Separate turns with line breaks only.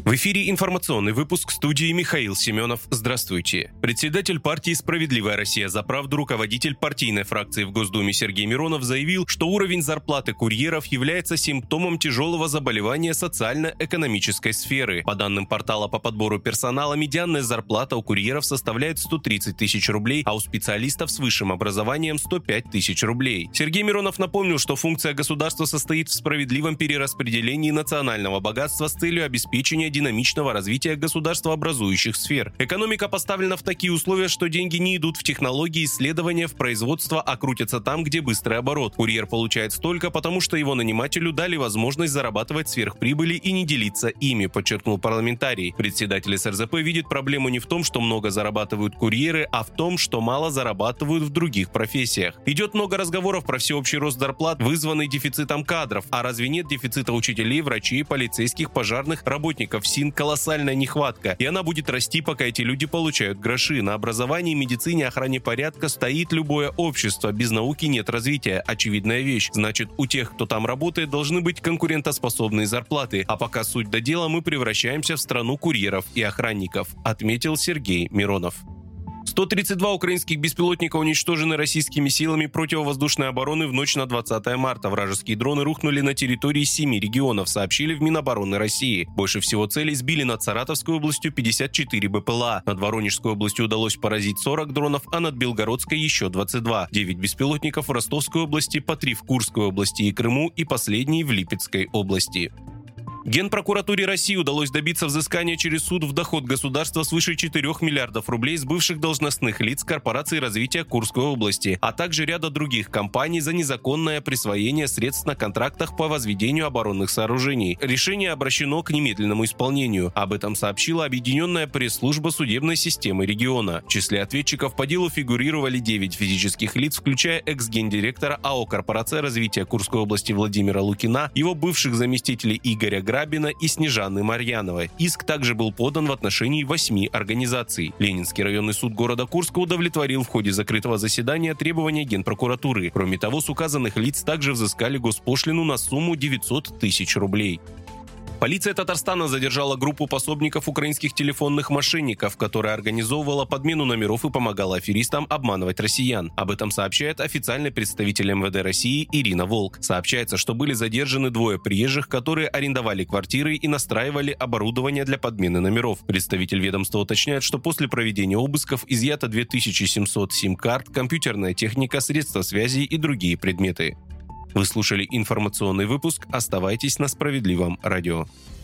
В эфире информационный выпуск, в студии Михаил Семенов. Здравствуйте. Председатель партии «Справедливая Россия за правду», руководитель партийной фракции в Госдуме Сергей Миронов заявил, что уровень зарплаты курьеров является симптомом тяжелого заболевания социально-экономической сферы. По данным портала по подбору персонала, медианная зарплата у курьеров составляет 130 тысяч рублей, а у специалистов с высшим образованием 105 тысяч рублей. Сергей Миронов напомнил, что функция государства состоит в справедливом перераспределении национального богатства с целью обеспечения динамичного развития государствообразующих сфер. Экономика поставлена в такие условия, что деньги не идут в технологии, исследования, в производство, а крутятся там, где быстрый оборот. Курьер получает столько, потому что его нанимателю дали возможность зарабатывать сверхприбыли и не делиться ими, подчеркнул парламентарий. Председатель СРЗП видит проблему не в том, что много зарабатывают курьеры, а в том, что мало зарабатывают в других профессиях. Идет много разговоров про всеобщий рост зарплат, вызванный дефицитом кадров. А разве нет дефицита учителей, врачей, полицейских, пожарных, работников СИН? Колоссальная нехватка, и она будет расти, пока эти люди получают гроши. На образовании, медицине, охране порядка стоит любое общество. Без науки нет развития. Очевидная вещь. Значит, у тех, кто там работает, должны быть конкурентоспособные зарплаты. А пока суть до дела, мы превращаемся в страну курьеров и охранников, отметил Сергей Миронов. 132 украинских беспилотника уничтожены российскими силами противовоздушной обороны в ночь на 20 марта. Вражеские дроны рухнули на территории 7 регионов, сообщили в Минобороны России. Больше всего целей сбили над Саратовской областью 54 БПЛА. Над Воронежской областью удалось поразить 40 дронов, а над Белгородской еще 22. 9 беспилотников в Ростовской области, по 3 в Курской области и Крыму и последний в Липецкой области. Генпрокуратуре России удалось добиться взыскания через суд в доход государства свыше 4 миллиардов рублей с бывших должностных лиц корпорации развития Курской области, а также ряда других компаний за незаконное присвоение средств на контрактах по возведению оборонных сооружений. Решение обращено к немедленному исполнению. Об этом сообщила Объединенная пресс-служба судебной системы региона. В числе ответчиков по делу фигурировали 9 физических лиц, включая экс-гендиректора АО «Корпорация развития Курской области» Владимира Лукина, его бывших заместителей Игоря Грабина и Снежаны Марьяновой. Иск также был подан в отношении 8 организаций. Ленинский районный суд города Курска удовлетворил в ходе закрытого заседания требования Генпрокуратуры. Кроме того, с указанных лиц также взыскали госпошлину на сумму 900 тысяч рублей. Полиция Татарстана задержала группу пособников украинских телефонных мошенников, которая организовывала подмену номеров и помогала аферистам обманывать россиян. Об этом сообщает официальный представитель МВД России Ирина Волк. Сообщается, что были задержаны 2 приезжих, которые арендовали квартиры и настраивали оборудование для подмены номеров. Представитель ведомства уточняет, что после проведения обысков изъято 2700 сим-карт, компьютерная техника, средства связи и другие предметы. Вы слушали информационный выпуск. Оставайтесь на Справедливом радио.